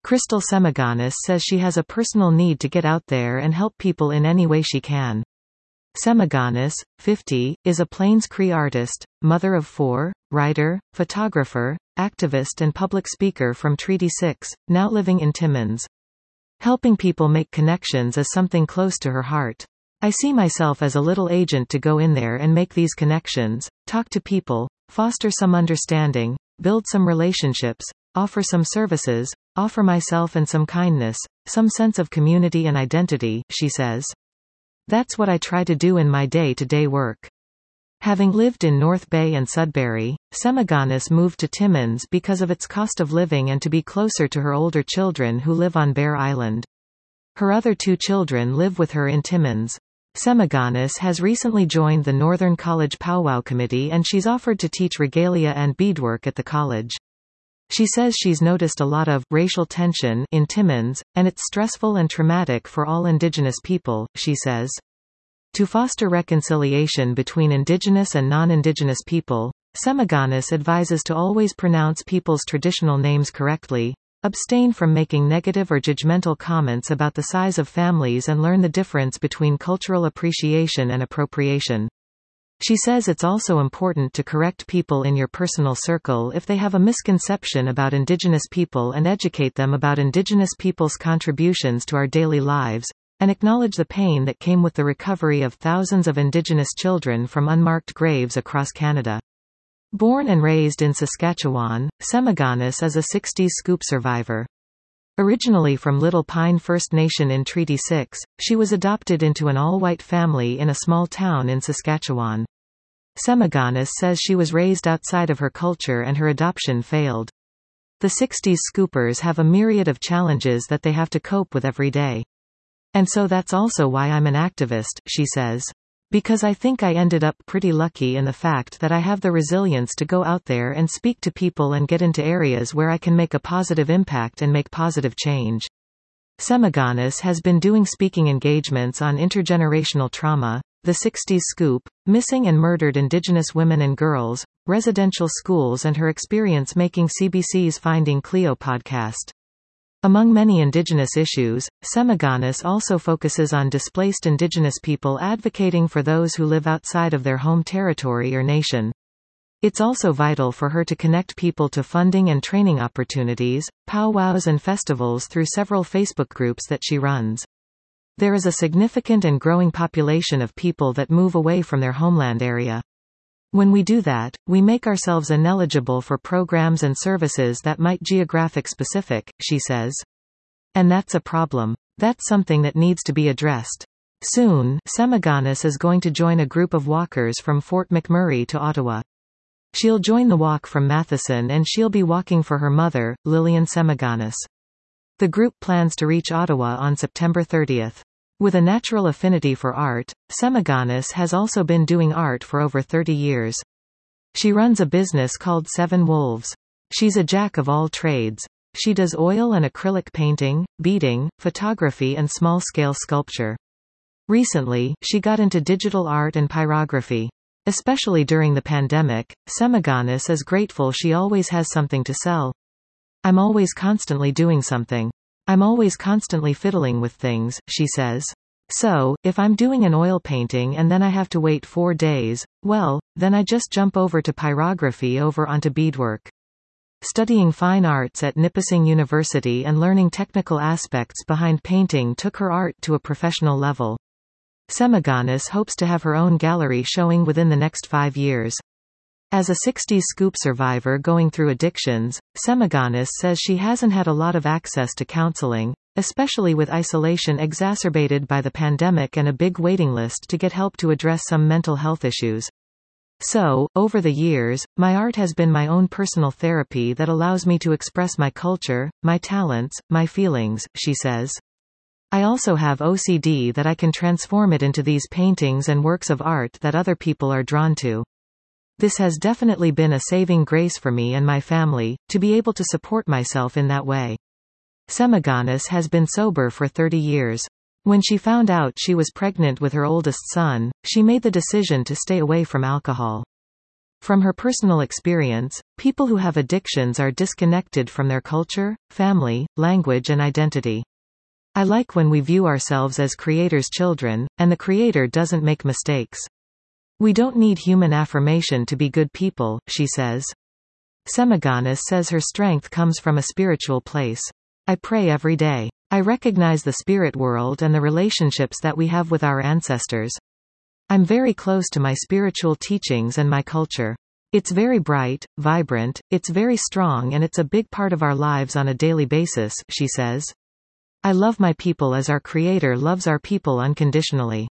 Crystal Semiganis says she has a personal need to get out there and help people in any way she can. Semiganis, 50, is a Plains Cree artist, mother of 4, writer, photographer, activist and public speaker from Treaty 6, now living in Timmins. Helping people make connections is something close to her heart. I see myself as a little agent to go in there and make these connections, talk to people, foster some understanding, build some relationships, offer some services, offer myself and some kindness, some sense of community and identity, she says. That's what I try to do in my day-to-day work. Having lived in North Bay and Sudbury, Semiganis moved to Timmins because of its cost of living and to be closer to her older children who live on Bear Island. Her other 2 children live with her in Timmins. Semiganis has recently joined the Northern College Powwow Committee and she's offered to teach regalia and beadwork at the college. She says she's noticed a lot of racial tension in Timmins, and it's stressful and traumatic for all Indigenous people, she says. To foster reconciliation between Indigenous and non-Indigenous people, Semiganis advises to always pronounce people's traditional names correctly, abstain from making negative or judgmental comments about the size of families and learn the difference between cultural appreciation and appropriation. She says it's also important to correct people in your personal circle if they have a misconception about Indigenous people and educate them about Indigenous people's contributions to our daily lives, and acknowledge the pain that came with the recovery of thousands of Indigenous children from unmarked graves across Canada. Born and raised in Saskatchewan, Semiganis is a 60s scoop survivor. Originally from Little Pine First Nation in Treaty 6, she was adopted into an all-white family in a small town in Saskatchewan. Semiganis says she was raised outside of her culture and her adoption failed. The 60s scoopers have a myriad of challenges that they have to cope with every day. And so that's also why I'm an activist, she says. Because I think I ended up pretty lucky in the fact that I have the resilience to go out there and speak to people and get into areas where I can make a positive impact and make positive change. Semiganis has been doing speaking engagements on intergenerational trauma, the 60s scoop, missing and murdered Indigenous women and girls, residential schools and her experience making CBC's Finding Cleo podcast. Among many Indigenous issues, Semiganis also focuses on displaced Indigenous people advocating for those who live outside of their home territory or nation. It's also vital for her to connect people to funding and training opportunities, powwows and festivals through several Facebook groups that she runs. There is a significant and growing population of people that move away from their homeland area. When we do that, we make ourselves ineligible for programs and services that might geographic specific, she says. And that's a problem. That's something that needs to be addressed. Soon, Semiganis is going to join a group of walkers from Fort McMurray to Ottawa. She'll join the walk from Matheson and she'll be walking for her mother, Lillian Semiganis. The group plans to reach Ottawa on September 30th. With a natural affinity for art, Semiganis has also been doing art for over 30 years. She runs a business called Seven Wolves. She's a jack of all trades. She does oil and acrylic painting, beading, photography and small-scale sculpture. Recently, she got into digital art and pyrography. Especially during the pandemic, Semiganis is grateful she always has something to sell. I'm always constantly doing something. I'm always constantly fiddling with things, she says. So, if I'm doing an oil painting and then I have to wait 4 days, well, then I just jump over to pyrography over onto beadwork. Studying fine arts at Nipissing University and learning technical aspects behind painting took her art to a professional level. Semiganis hopes to have her own gallery showing within the next 5 years. As a 60s scoop survivor going through addictions, Semiganis says she hasn't had a lot of access to counseling, especially with isolation exacerbated by the pandemic and a big waiting list to get help to address some mental health issues. So, over the years, my art has been my own personal therapy that allows me to express my culture, my talents, my feelings, she says. I also have OCD that I can transform it into these paintings and works of art that other people are drawn to. This has definitely been a saving grace for me and my family, to be able to support myself in that way. Semiganis has been sober for 30 years. When she found out she was pregnant with her oldest son, she made the decision to stay away from alcohol. From her personal experience, people who have addictions are disconnected from their culture, family, language and identity. I like when we view ourselves as Creator's children, and the Creator doesn't make mistakes. We don't need human affirmation to be good people, she says. Semiganis says her strength comes from a spiritual place. I pray every day. I recognize the spirit world and the relationships that we have with our ancestors. I'm very close to my spiritual teachings and my culture. It's very bright, vibrant, it's very strong and it's a big part of our lives on a daily basis, she says. I love my people as our Creator loves our people unconditionally.